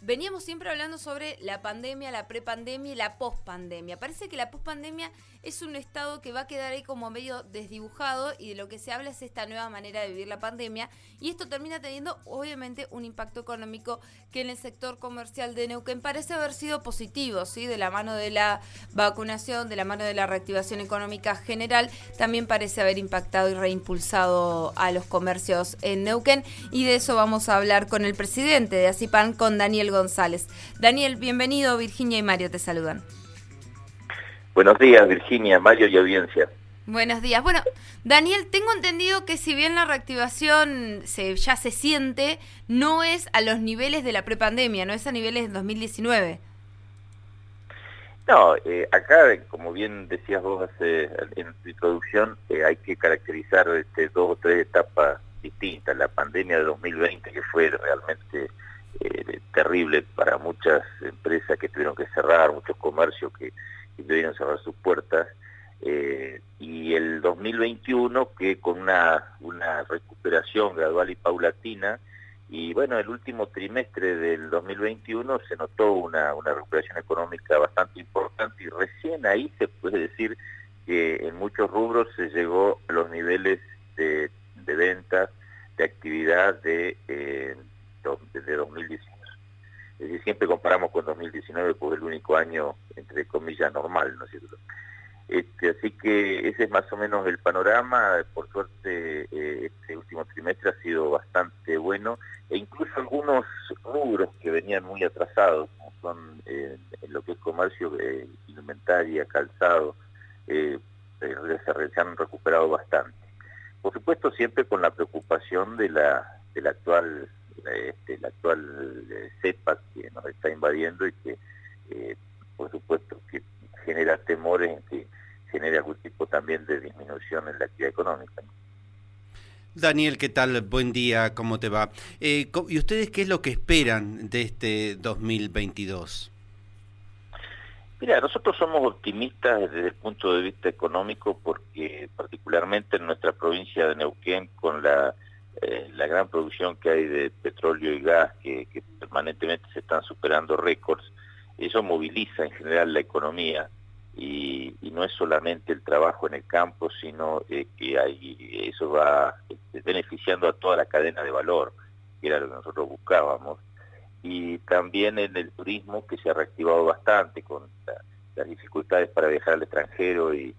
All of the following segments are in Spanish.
veníamos siempre hablando sobre la pandemia, la prepandemia y la pospandemia. Parece que la pospandemia es un estado que va a quedar ahí como medio desdibujado y de lo que se habla es esta nueva manera de vivir la pandemia, y esto termina teniendo obviamente un impacto económico que en el sector comercial de Neuquén parece haber sido positivo, ¿sí? De la mano de la vacunación, de la mano de la reactivación económica general, también parece haber impactado y reimpulsado a los comercios en Neuquén, y de eso vamos a hablar con el presidente de ACIPAN, con Daniel González. Daniel, bienvenido. Virginia y Mario te saludan. Buenos días, Virginia, Mario y audiencia. Buenos días. Bueno, Daniel, tengo entendido que si bien la reactivación ya se siente, no es a los niveles de la prepandemia, no es a niveles de 2019. No, acá, como bien decías vos en tu introducción, hay que caracterizar dos o tres etapas distintas. La pandemia de 2020, que fue realmente terrible para muchas empresas que tuvieron que cerrar, muchos comercios que debieron cerrar sus puertas, y el 2021 que con una recuperación gradual y paulatina, y bueno, el último trimestre del 2021 se notó una recuperación económica bastante importante, y recién ahí se puede decir que en muchos rubros se llegó a los niveles de ventas, de actividad de 2019. Es decir, siempre comparamos con 2019 porque es el único año, entre comillas, normal, ¿no es cierto? Así que ese es más o menos el panorama. Por suerte, este último trimestre ha sido bastante bueno, e incluso algunos rubros que venían muy atrasados, como son en lo que es comercio, indumentaria, calzado, se han recuperado bastante. Por supuesto, siempre con la preocupación de la actual cepa que nos está invadiendo y que, por supuesto, que genera temores en que genere algún tipo también de disminución en la actividad económica, ¿no? Daniel, ¿qué tal? Buen día, ¿cómo te va? ¿Y ustedes qué es lo que esperan de este 2022? Mira, nosotros somos optimistas desde el punto de vista económico porque particularmente en nuestra provincia de Neuquén, con la gran producción que hay de petróleo y gas, que permanentemente se están superando récords, eso moviliza en general la economía, y no es solamente el trabajo en el campo, sino que eso va beneficiando a toda la cadena de valor, que era lo que nosotros buscábamos. Y también en el turismo, que se ha reactivado bastante con las dificultades para viajar al extranjero y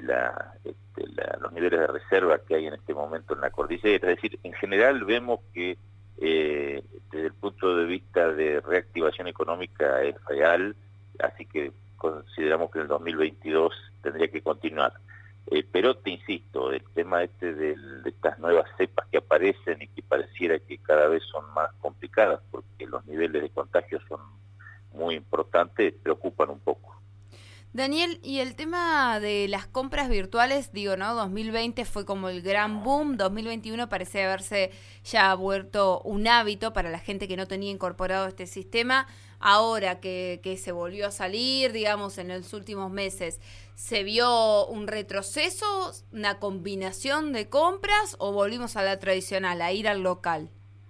los niveles de reserva que hay en este momento en la cordillera. Es decir, en general vemos que desde el punto de vista de reactivación económica es real, así que consideramos que en el 2022 tendría que continuar. Pero te insisto, el tema de estas nuevas cepas que aparecen y que pareciera que cada vez son más complicadas porque los niveles de contagio son muy importantes, preocupan un poco. Daniel, y el tema de las compras virtuales, digo, ¿no? 2020 fue como el gran boom, 2021 parece haberse ya vuelto un hábito para la gente que no tenía incorporado este sistema. Ahora que se volvió a salir, digamos, en los últimos meses, ¿se vio un retroceso, una combinación de compras, o volvimos a la tradicional, a ir al local?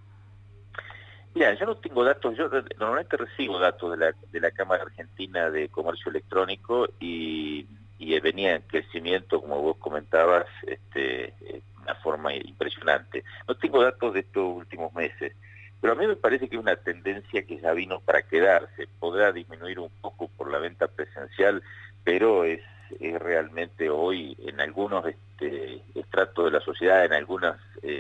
Mira, yo no tengo datos, yo normalmente recibo datos de la Cámara Argentina de Comercio Electrónico y venía en crecimiento, como vos comentabas, una forma impresionante. No tengo datos de estos últimos meses, pero a mí me parece que es una tendencia que ya vino para quedarse. Podrá disminuir un poco por la venta presencial, pero es realmente hoy en algunos estratos de la sociedad, en algunas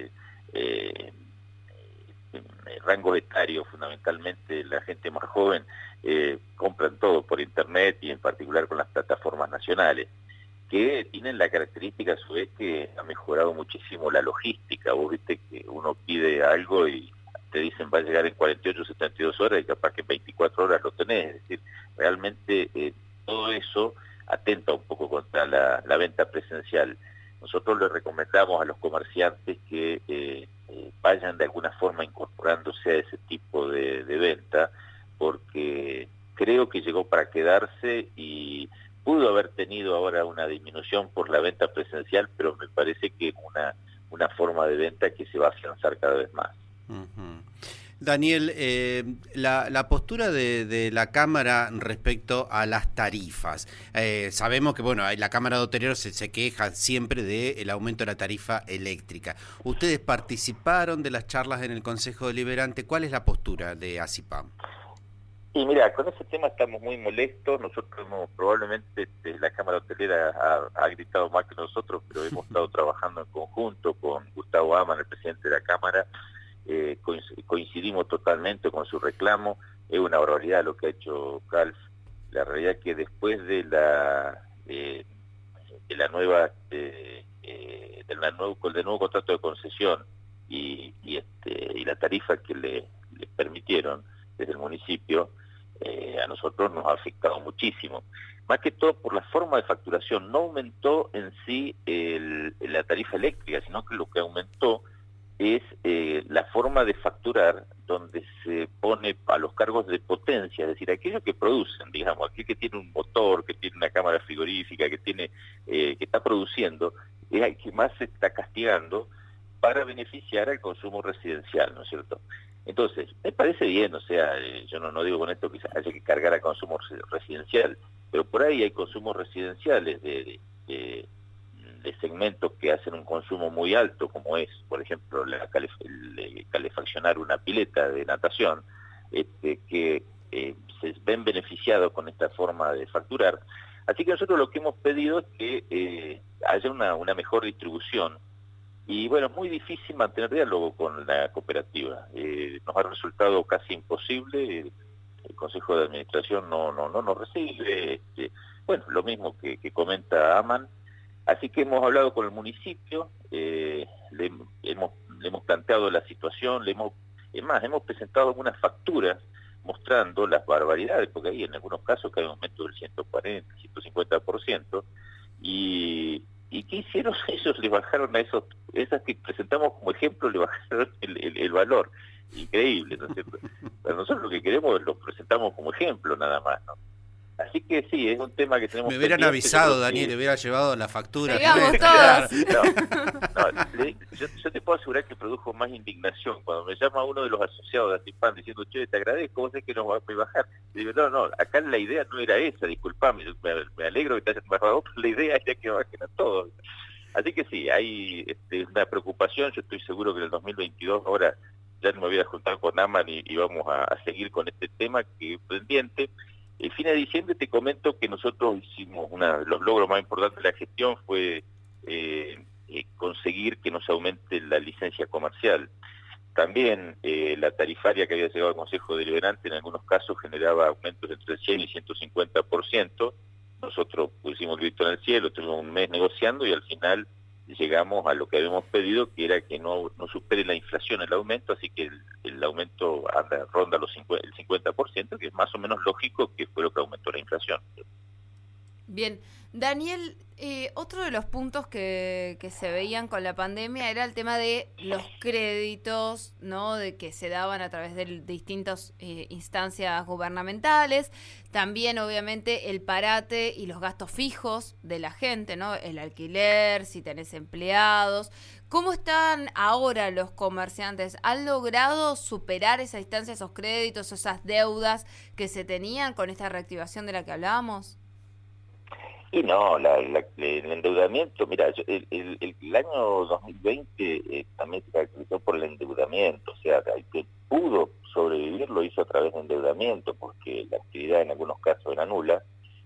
rangos etarios, fundamentalmente la gente más joven, compran todo por internet y en particular con las plataformas nacionales, que tienen la característica a su vez que ha mejorado muchísimo la logística. Vos viste que uno pide algo y te dicen va a llegar en 48, 72 horas y capaz que en 24 horas lo tenés. Es decir, realmente todo eso atenta un poco contra la venta presencial. Nosotros le recomendamos a los comerciantes que vayan de alguna forma incorporándose a ese tipo de venta, porque creo que llegó para quedarse y pudo haber tenido ahora una disminución por la venta presencial, pero me parece que una forma de venta que se va a afianzar cada vez más. Uh-huh. Daniel, la postura de la Cámara respecto a las tarifas. Sabemos que bueno, la Cámara de Hoteleros se queja siempre del aumento de la tarifa eléctrica. ¿Ustedes participaron de las charlas en el Consejo Deliberante? ¿Cuál es la postura de ACIPAM? Y mira, con ese tema estamos muy molestos. Nosotros probablemente la Cámara Hotelera ha gritado más que nosotros, pero hemos estado trabajando en conjunto con Gustavo Amann, el presidente de la Cámara. Coincidimos totalmente con su reclamo. Es una barbaridad lo que ha hecho Calf. La realidad es que después del nuevo contrato de concesión y la tarifa que le permitieron desde el municipio, a nosotros nos ha afectado muchísimo. Más que todo por la forma de facturación. No aumentó en sí la tarifa eléctrica, sino que lo que aumentó es la forma de facturar, donde se pone a los cargos de potencia, es decir, aquellos que producen, digamos, aquel que tiene un motor, que tiene una cámara frigorífica, que está produciendo, es el que más se está castigando para beneficiar al consumo residencial, ¿no es cierto? Entonces, me parece bien, o sea, yo no digo con esto que haya que cargar al consumo residencial, pero por ahí hay consumos residenciales de segmentos que hacen un consumo muy alto, como es, por ejemplo, calefaccionar una pileta de natación, que se ven beneficiados con esta forma de facturar. Así que nosotros lo que hemos pedido es que haya una mejor distribución. Y bueno, es muy difícil mantener diálogo con la cooperativa. Nos ha resultado casi imposible. El Consejo de Administración no nos recibe. Bueno, lo mismo que comenta Amann. Así que hemos hablado con el municipio, le hemos planteado la situación, hemos presentado algunas facturas mostrando las barbaridades, porque hay en algunos casos que hay un aumento del 140, 150%, y ¿qué hicieron ellos? Le bajaron a esas que presentamos como ejemplo, le bajaron el valor. Increíble, ¿no es cierto? Pero nosotros lo que queremos lo presentamos como ejemplo nada más, ¿no? Así que sí, es un tema que tenemos. Me hubieran avisado, Daniel, le hubiera llevado la factura. Todos. Yo te puedo asegurar que produjo más indignación cuando me llama uno de los asociados de ACIPAM diciendo, che, te agradezco, vos sé que nos va a bajar. Y digo, no, acá la idea no era esa, disculpame, me alegro que te hayan bajado, pero la idea era que bajen a todos. Así que sí, hay una preocupación. Yo estoy seguro que en el 2022 ahora ya me voy a juntar con Amann y vamos a seguir con este tema que es pendiente. El fin de diciembre te comento que nosotros hicimos uno de los logros más importantes de la gestión fue conseguir que nos aumente la licencia comercial. También la tarifaria que había llegado al Consejo Deliberante en algunos casos generaba aumentos entre el 100 y 150%. Nosotros pusimos el grito en el cielo, estuvimos un mes negociando y al final llegamos a lo que habíamos pedido, que era que no supere la inflación el aumento, así que el aumento ronda el 50%, que es más o menos lógico, que fue lo que aumentó la inflación. Bien, Daniel, otro de los puntos que se veían con la pandemia era el tema de los créditos, ¿no? De que se daban a través de distintas instancias gubernamentales, también obviamente el parate y los gastos fijos de la gente, ¿no? El alquiler, si tenés empleados. ¿Cómo están ahora los comerciantes? ¿Han logrado superar esa instancia, esos créditos, esas deudas que se tenían con esta reactivación de la que hablábamos? Y no, el endeudamiento, mira, el año 2020 también se caracterizó por el endeudamiento, o sea, el que pudo sobrevivir lo hizo a través de endeudamiento, porque la actividad en algunos casos era nula,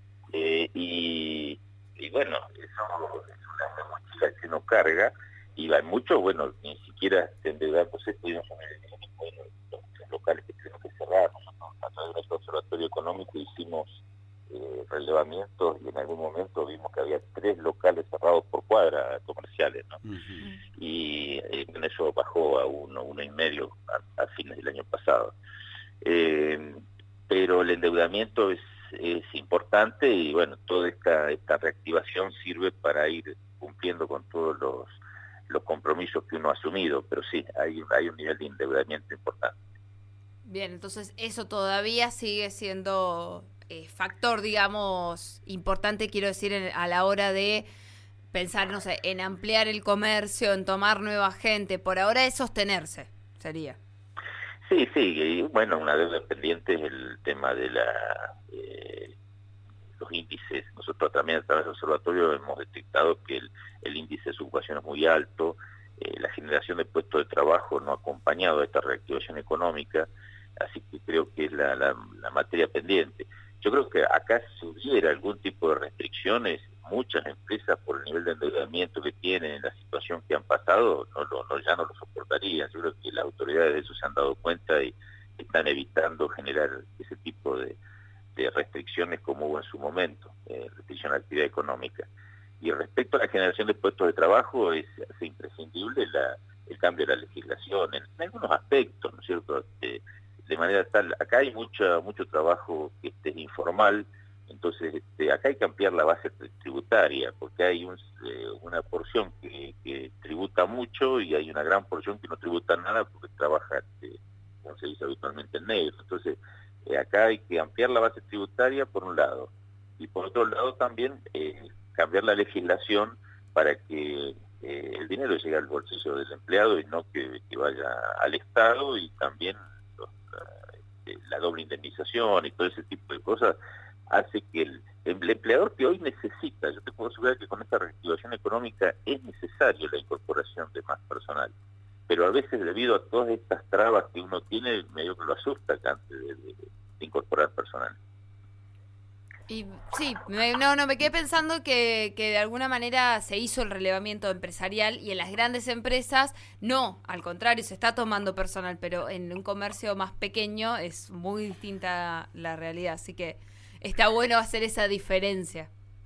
y bueno, eso es una mochila que uno carga, y hay muchos, bueno, ni siquiera se endeudaron, pues pudimos los locales que tuvimos que cerrar. Nosotros a través de nuestro observatorio económico hicimos relevamientos y en algún momento vimos que había 3 locales cerrados por cuadra comerciales, ¿no? Uh-huh. Y eso bajó a 1,5 a fines del año pasado. Pero el endeudamiento es importante y bueno, toda esta reactivación sirve para ir cumpliendo con todos los compromisos que uno ha asumido, pero sí, hay un nivel de endeudamiento importante. Bien, entonces eso todavía sigue siendo factor, digamos, importante, quiero decir, a la hora de pensar, no sé, en ampliar el comercio, en tomar nueva gente. Por ahora es sostenerse, sería. Sí, y bueno, una deuda pendiente es el tema de los índices. Nosotros también a través del observatorio hemos detectado que el índice de desocupación es muy alto, la generación de puestos de trabajo no ha acompañado a esta reactivación económica, así que creo que es la materia pendiente. Yo creo que acá si hubiera algún tipo de restricciones, muchas empresas por el nivel de endeudamiento que tienen, en la situación que han pasado, ya no lo soportarían. Yo creo que las autoridades de eso se han dado cuenta y están evitando generar ese tipo de restricciones como hubo en su momento, restricción a la actividad económica. Y respecto a la generación de puestos de trabajo, es imprescindible el cambio de la legislación, en algunos aspectos, ¿no es cierto?, de manera tal, acá hay mucho trabajo que es informal, entonces acá hay que ampliar la base tributaria, porque hay una porción que tributa mucho y hay una gran porción que no tributa nada porque trabaja, como se dice habitualmente, en negro. Entonces acá hay que ampliar la base tributaria por un lado, y por otro lado también cambiar la legislación para que el dinero llegue al bolsillo del empleado y no que vaya al Estado, y también la doble indemnización y todo ese tipo de cosas hace que el empleador que hoy necesita, yo te puedo asegurar que con esta reactivación económica es necesario la incorporación de más personal, pero a veces debido a todas estas trabas que uno tiene, medio que lo asusta antes de incorporar personal. Y sí, me quedé pensando que de alguna manera se hizo el relevamiento empresarial y en las grandes empresas no, al contrario, se está tomando personal, pero en un comercio más pequeño es muy distinta la realidad, así que está bueno hacer esa diferencia.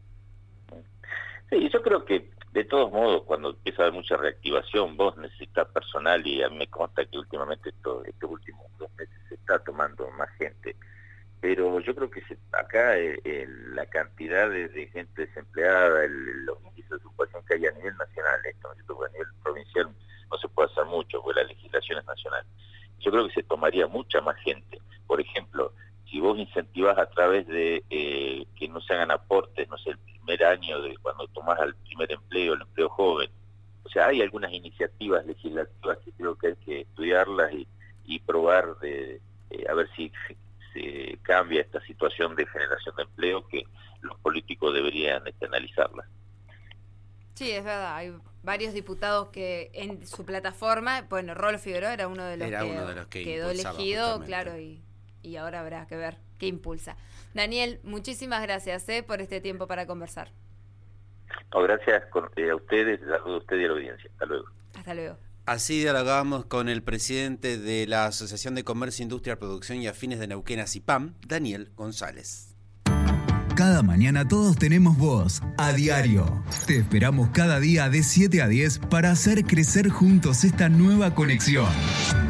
Sí, yo creo que de todos modos cuando empieza a haber mucha reactivación vos necesitas personal, y a mí me consta que últimamente estos últimos 2 meses se está tomando más gente. Pero yo creo que acá la cantidad de gente desempleada, los índices de ocupación que hay a nivel nacional, a nivel provincial no se puede hacer mucho, porque la legislación es nacional. Yo creo que se tomaría mucha más gente. Por ejemplo, si vos incentivás a través de que no se hagan aportes, no sé, el primer año de cuando tomás al primer empleo, el empleo joven. O sea, hay algunas iniciativas legislativas que creo que hay que estudiarlas y probar a ver si se cambia esta situación de generación de empleo, que los políticos deberían analizarla. Sí, es verdad, hay varios diputados que en su plataforma, bueno, Rolo Figueroa era uno de los que quedó elegido, claro, y ahora habrá que ver qué impulsa. Daniel, muchísimas gracias por este tiempo para conversar. No, gracias a ustedes, saludo a usted y a la audiencia. Hasta luego. Hasta luego. Así dialogamos con el presidente de la Asociación de Comercio, Industria, Producción y Afines de Neuquén, ASIPAM, Daniel González. Cada mañana todos tenemos voz, a diario. Te esperamos cada día de 7 a 10 para hacer crecer juntos esta nueva conexión.